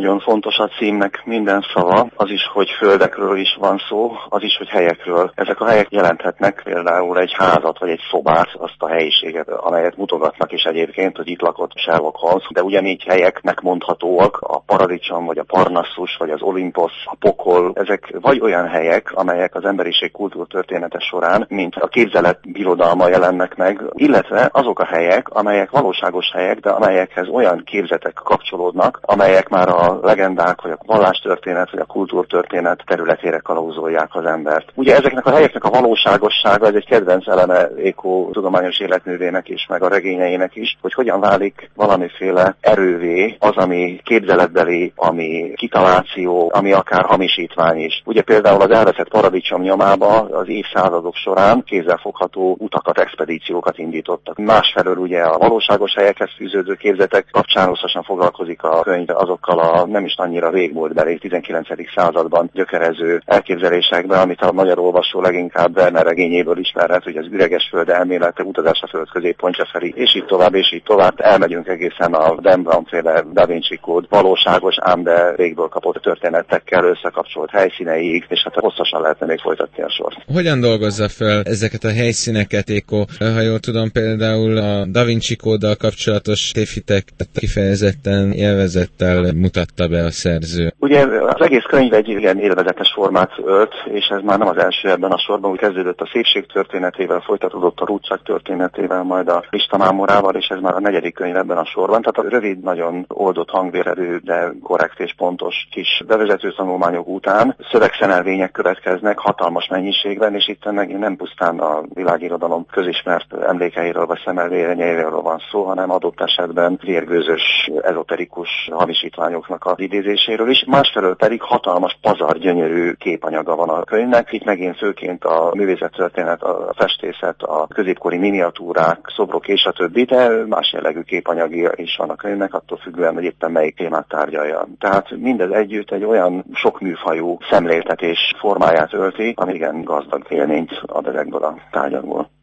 Nagyon fontos a címnek minden szava, az is, hogy földekről is van szó, az is, hogy helyekről. Ezek a helyek jelenthetnek például egy házat vagy egy szobát, azt a helyiséget, amelyet mutogatnak is egyébként, hogy itt lakott Sherlock Holmes, de ugyanígy helyeknek mondhatóak a paradicsom, vagy a Parnassus, vagy az Olympos, a pokol. Ezek vagy olyan helyek, amelyek az emberiség kultúrtörténete során, mint a képzelet birodalma jelennek meg, illetve azok a helyek, amelyek valóságos helyek, de amelyekhez olyan képzetek kapcsolódnak, amelyek már a legendák, vagy a vallástörténet, vagy a kultúrtörténet területére kalauzolják az embert. Ugye ezeknek a helyeknek a valóságossága, ez egy kedvenc eleme Eco tudományos életművének is, meg a regényeinek is, hogy hogyan válik valamiféle erővé az, ami képzeletbeli, ami kitaláció, ami akár hamisítvány is. Ugye például az elveszett paradicsom nyomába az évszázadok során kézzelfogható utakat, expedíciókat indítottak. Másfelől ugye a valóságos helyekhez fűződő képzetek kapcsán hosszasan foglalkozik a könyv azokkal a nem is annyira régmúltbeli 19. században gyökerező elképzelésekben, amit a magyar olvasó leginkább Werner regényéből ismerhet, hogy az üreges föld elmélete, utazás a föld középpontja felé, és így tovább, elmegyünk egészen a Dan Brown-féle Da Vinci Kód valóságos, ám de régből kapott történetekkel összekapcsolt helyszíneig, és hát hosszasan lehetne még folytatni a sort. Hogyan dolgozza fel ezeket a helyszíneket, Eco? Ha jól tudom, például a Da Vinci Kóddal kapcsolatos tévhitek kifejezetten élvezettel mutatta be a szerző. Ugye az egész könyv egy ilyen élvezetes formát ölt, és ez már nem az első ebben a sorban, úgy kezdődött a szépség történetével, folytatódott a rúdság történetével, majd a listamámorával, és ez már a 4. könyv ebben a sorban. Tehát a rövid, nagyon oldott hangvéredő, de korrekt és pontos kis bevezető tanulmányok után szövegszenelvények következnek hatalmas mennyiségben, és itt megint nem pusztán a világirodalom közismert emlékeiről vagy szemelvényeiről van szó, hanem adott esetben vérgőzös, ezoterikus hamisítványoknak az idézéséről is. Másfelől pedig hatalmas pazar gyönyörű képanyaga van a könyvnek. Itt megint főként a művészettörténet, a festészet, a középkori miniatúrák, szobrok és a többi, de más jellegű képanyagi is van a könyvnek, attól függően, hogy éppen melyik témát tárgyalja. Tehát mindez együtt egy olyan sokműfajú szemléltetés formáját ölti, ami igen gazdag élményt ad ezekből a tárgyakból.